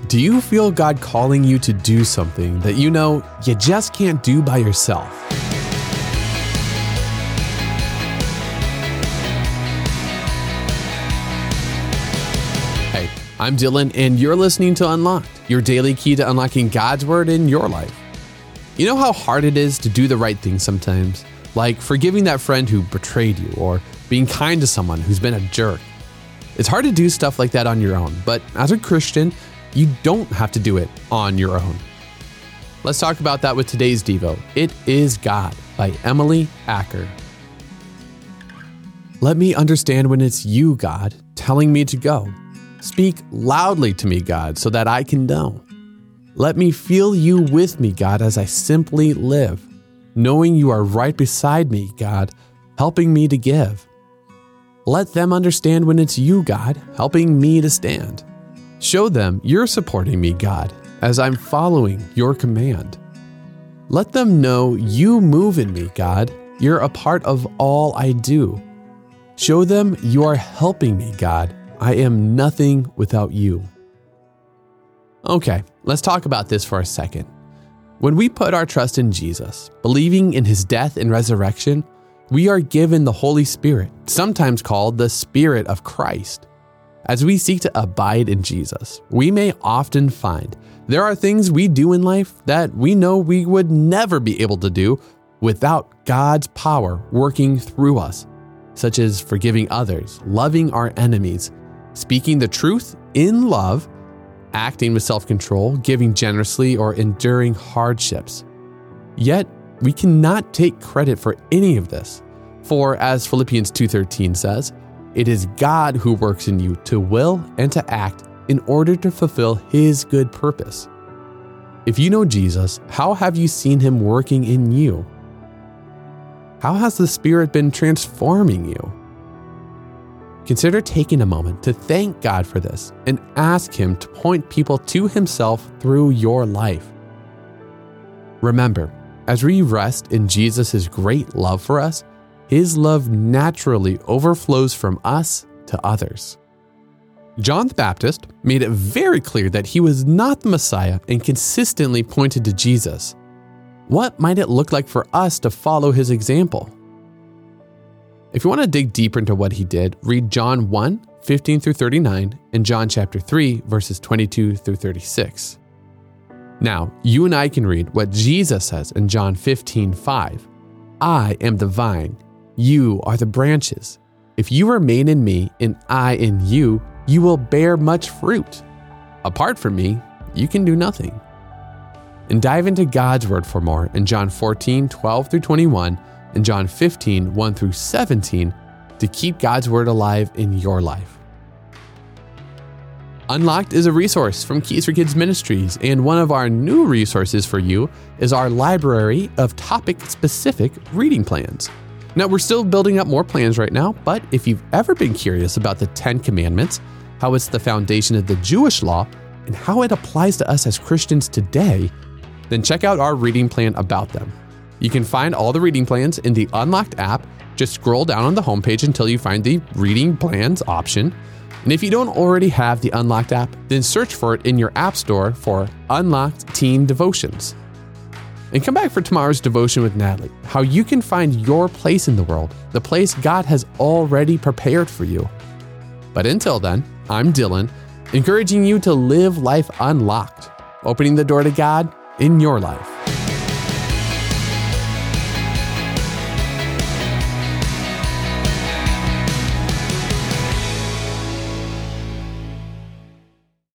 Do you feel God calling you to do something that you know you just can't do by yourself? Hey, I'm Dylan, and you're listening to Unlocked, your daily key to unlocking God's Word in your life. You know how hard it is to do the right thing sometimes? Like forgiving that friend who betrayed you, or being kind to someone who's been a jerk. It's hard to do stuff like that on your own, but as a Christian, you don't have to do it on your own. Let's talk about that with today's Devo. It is God by Emily Acker. Let me understand when it's you, God, telling me to go. Speak loudly to me, God, so that I can know. Let me feel you with me, God, as I simply live, knowing you are right beside me, God, helping me to give. Let them understand when it's you, God, helping me to stand. Show them you're supporting me, God, as I'm following your command. Let them know you move in me, God. You're a part of all I do. Show them you are helping me, God. I am nothing without you. Okay, let's talk about this for a second. When we put our trust in Jesus, believing in his death and resurrection, we are given the Holy Spirit, sometimes called the Spirit of Christ. As we seek to abide in Jesus, we may often find there are things we do in life that we know we would never be able to do without God's power working through us, such as forgiving others, loving our enemies, speaking the truth in love, acting with self-control, giving generously, or enduring hardships. Yet, we cannot take credit for any of this. For as Philippians 2:13 says, it is God who works in you to will and to act in order to fulfill his good purpose. If you know Jesus, how have you seen him working in you? How has the Spirit been transforming you? Consider taking a moment to thank God for this and ask him to point people to himself through your life. Remember, as we rest in Jesus' great love for us, his love naturally overflows from us to others. John the Baptist made it very clear that he was not the Messiah and consistently pointed to Jesus. What might it look like for us to follow his example? If you want to dig deeper into what he did, read John 1:15-39 and John chapter 3, verses 22-36. Now, you and I can read what Jesus says in John 15:5. I am the vine, you are the branches. If you remain in me and I in you, you will bear much fruit. Apart from me, you can do nothing. And dive into God's word for more in John 14:12-21 and John 15:1-17 to keep God's word alive in your life. Unlocked is a resource from Keys for Kids Ministries, and one of our new resources for you is our library of topic-specific reading plans. Now, we're still building up more plans right now, but if you've ever been curious about the 10 Commandments, how it's the foundation of the Jewish law, and how it applies to us as Christians today, then check out our reading plan about them. You can find all the reading plans in the Unlocked app. Just scroll down on the homepage until you find the Reading Plans option. And if you don't already have the Unlocked app, then search for it in your app store for Unlocked Teen Devotions. And come back for tomorrow's devotion with Natalie, how you can find your place in the world, the place God has already prepared for you. But until then, I'm Dylan, encouraging you to live life unlocked, opening the door to God in your life.